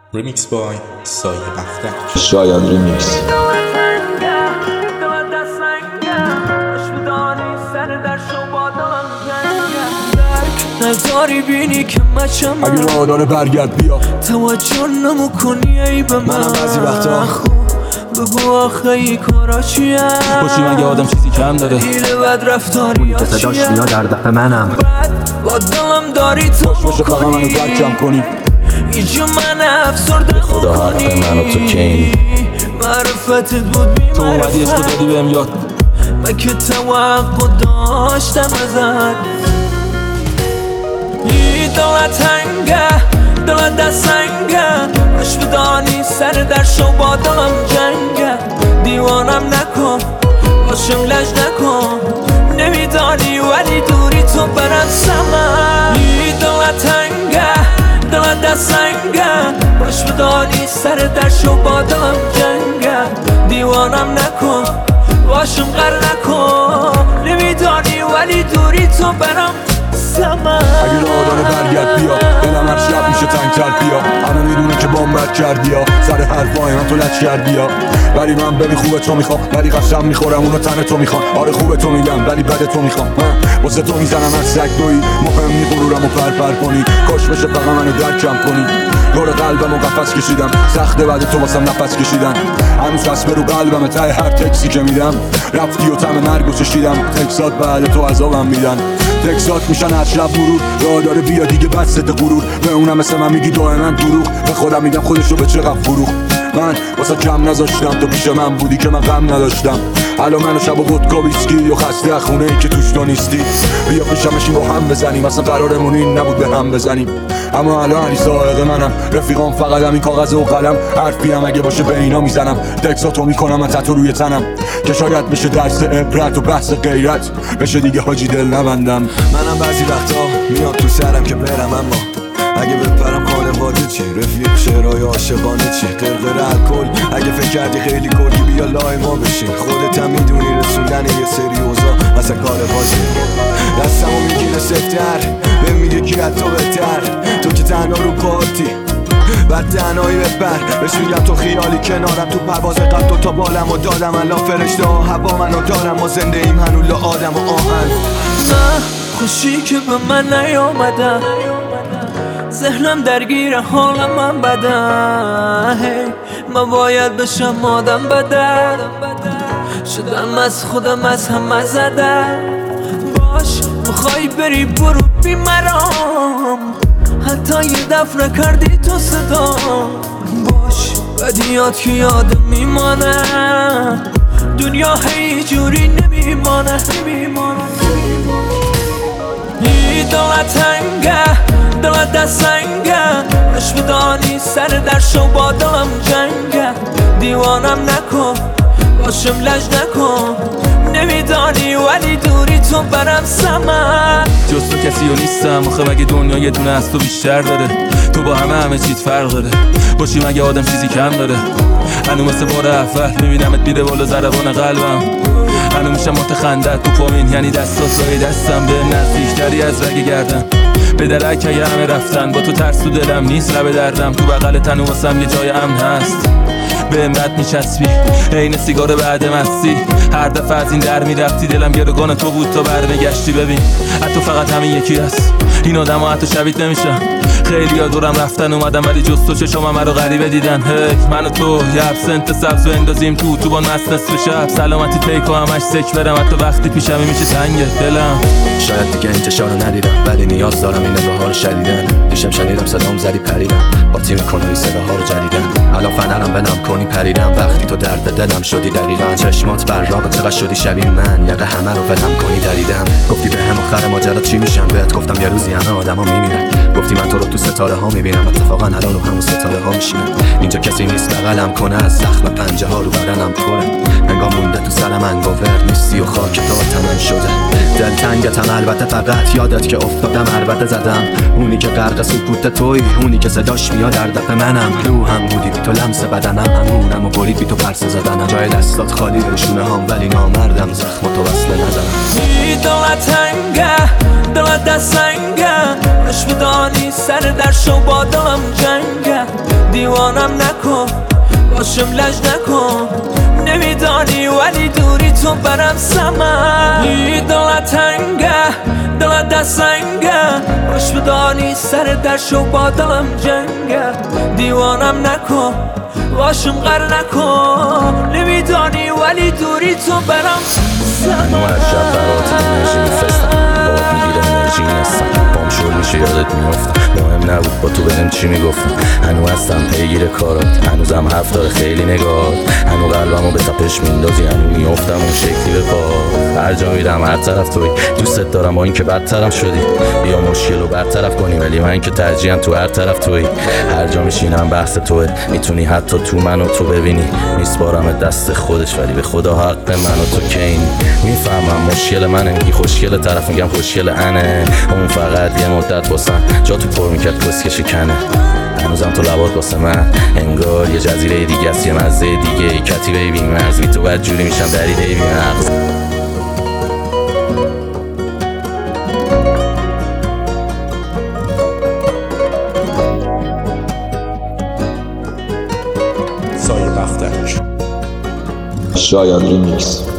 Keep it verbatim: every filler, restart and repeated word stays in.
ریمیکس بای سایه اختر. شاید ریمیکس. نزاری بینی که مچم اگه راه داره برگرد بیا، توجه نمو کنی ای به من. منم بعضی وقتا بگو آخه ای کارا چیه، باشی مگه آدم چیزی کم داره، دیل بد رفتاری ها صداش چیه، میاد در دفع منم بعد با دلم داری تو باشه فقط منو درکم کنی. ایجا من افسرده خدا حق من و تو کینی. معرفتت بود بی تو اومدی عشق معرفت، دادی بهم یاد، من که توقع داشتم ازت. ای دلت تنگه، دلت دستنگه، باش بدانی سر در شو با دلم جنگه. دیوانم نکن، باشم لج نکن، نمیدانی ولی دوری تو برم سمن. ای دلت تنگه، دلت دستنگه، باش بدانی سر در شو با دلم جنگه. دیوانم نکن، باشم غر نکن، نمیدانی ولی دوری تو برم سمن. اگه راه داره برگرد بیا، دلم هر شب میشه تنگتر بیا. همه میدونه که بام بد کردی یا سر حرفای من تو لچ کردی یا، ولی من ببین خوبه تو میخوام، ولی قسم میخورم اونو تن تو میخوام. آره خوبه تو میگم ولی بده تو میخوام، واسه تو میزنم از سگ دوی، مهم نی غرورم و پرپر کنی. کاش بشه فقط منو درکم کنی. دور قلبم و قفس کشیدم، سخته بعد تو واسم نفس کشیدن. هنوز قصبه رو قلبم ته هر تکسی که میدم. رفتی و طعم مرگو چشیدم، تکسات بعد تو عذابم میدن. تکسات میشن هر شب مرور، راه داره بیا دیگه بس غرور. به اونم مثل من میگی دائما دروغ، به خودم میگم خودشو به چقدر فروخت. من واسه کم نذاشتم، تو پیش من بودی که من غم نداشتم. الان منو شب و ودکا ویسکی و خسته خونه ای که توش تو نیستی. بیا پیشم بشین با هم بزنیم، اصلا قرارمون این نبود به هم بزنیم. اما الان علی سائق منم، رفیقام فقط همین کاغذ و قلم. حرفی هم اگه باشه به اینا میزنم، تکساتو میکنم من تتو روی تنم، که شاید بشه درس عبرت و بحث غیرت بشه دیگه حاجی دل نبندم. منم بعضی وقتا میاد تو سرم که برم، اما اگه بپرم خانواده چی، رفیق شعرهای عاشقانه چی، قرقر الکل. اگه فکر کردی خیلی کلی بیا لای ما بشین، خودت هم میدونی رسوندن یه سری اوضاع اصلا کار بازی. دستمو میگیره سفتر، بهم میگه کی از تو بهتر، تو که تنها رو پارتی بعد تنهایی بپر. بهش میگم تو خیالی کنارم، تو پرواز قد دو تا بالم و دادم. الان فرشته ها هوا منو دارم، ما زنده ایم هنوز آدم و آهن. نه خوشی که به من نیامدن، ذهنم درگیر حال من بده. من باید بشم آدم بده، شدم از خودم از همه زده. باش میخوای بری برو بی مرام، حتی یه دفع نکردی تو صدا. باش بدیات که یادم میمانه، دنیا هی جوری نمیمانه. ای دلت تنگه، دلت دستنگه، باش بدانی سر در شو با دلم جنگه. دیوانم نکن، باشم لج نکن، نمیدانی ولی دوری تو برم سمن. جز تو کسی و نیستم آخه، مگه دنیا یه دونه از تو بیشتر داره. تو با همه همه چیز فرق داره، باشی مگه آدم چیزی کم داره. هنو مثل بار اول میبینمت میره بالا ضربان قلبم. هنو میشم متخندت تو پامین، یعنی دستات رای دستم به نزدیکتری از رگ گردن. به درک اگه همه رفتن، با تو ترس تو دلم نیست لب دردم. تو بغل تنو واسم یه جای امن هست، به امرت میچسبی عین سیگار بعد مستی. هر دفعه از این در میرفتی دلم گروگان تو بود تا برنگشتی. ببین حتی فقط همین یکی هست، این آدم ها حتی شبیت نمیشن. خیلی ها دورم رفتن اومدم، ولی جز تو چشم من رو غریبه دیدن. هی من و تو یه ابسنت سبز و اندازیم تو تو با مست نصف شب. سلامتی تیک و همش سک برم، حتی وقتی پیشمی میشه تنگه دلم. شاید دیگه انتشار رو ندیدم، ولی نیاز دارم این نگاه ها رو شدیدن. دیشم شنیدم صدام زدی پریدم، باطی میکنه این صداها رو جدیدن. الان فنرم بنام کنی پریدم، وقتی تو درد دلم شدی دقیقا. چشمات براق چقدر شدی شبیه من، یقه همه رو ولم کنی دریدم. گفتی به هم آخر ماجرا چی میشم، بهت گفتم یه روزی همه آدما میمیرن. گفتی من تو رو تو ستاره ها میبینم، اتفاقا الان رو همون ستاره ها میشینم. اینجا کسی نیست بغلم کنه، از زخم پنجه ها رو بدنم پره. انگار مونده تو سر من باور نیستی و خاک تا تنم شده. دلتنگتم البته، فقط یادت که افتادم البته زدم. اونی که غرق سکوت توی، اونی که صداش میاد در دفع منم. روحم بودی بی تو لمس بدنم، همونم و برید بی تو پرسه زدنم. جای دستات خالی روشونه هم، ولی نامردم زخم تو وصله نزنم. ای دلت تنگه، دلت دستنگه، باش بدانی سر در شو با دلم جنگه. دیوانم نکن باشم لج نکن نمیدانی ولی دوری تو برم سمن دلت تنگه دلت دستنگه باش بدانی سر در شو با دلم جنگه دیوانم نکن باشم غر نکن نمیدانی ولی دوری تو برم سمن منو از شب برات انرژی میفرستم باب میگیره انرژی نیستم بام شور میشه یادت میافتم مهم نبود با تو بدم چی میگفتم هنو هستم پیگیر کارات هنوزم حرف داره خیلی نگاه هنو قلبمو به تپش میندازی هنو میافتم اون شکلی به پا هر جا میرم هر طرف توی دوستت دارم با این که بدترم شدی بیا مشکل رو برطرف کنی ولی من که ترجیحاً تو هر طرف توی هر جا میشینم بحث توه میتونی حتی تو منو تو ببینی میسپارم دست خودش ولی به خدا حق منو تو کینی میفهمم مشکل منه میگی خوشگل طرف میگم خوشگل انه اون فقط یه مدت باسم جا تو پر میکرد کسکشی کنه هنوزم تو لبات واسه من انگار یه جزیره دیگه است یه مزه دیگه کتیبه بی مرز بی تو بد جوری میشم دریده بی مغز سایه بختک شاید ریمیکس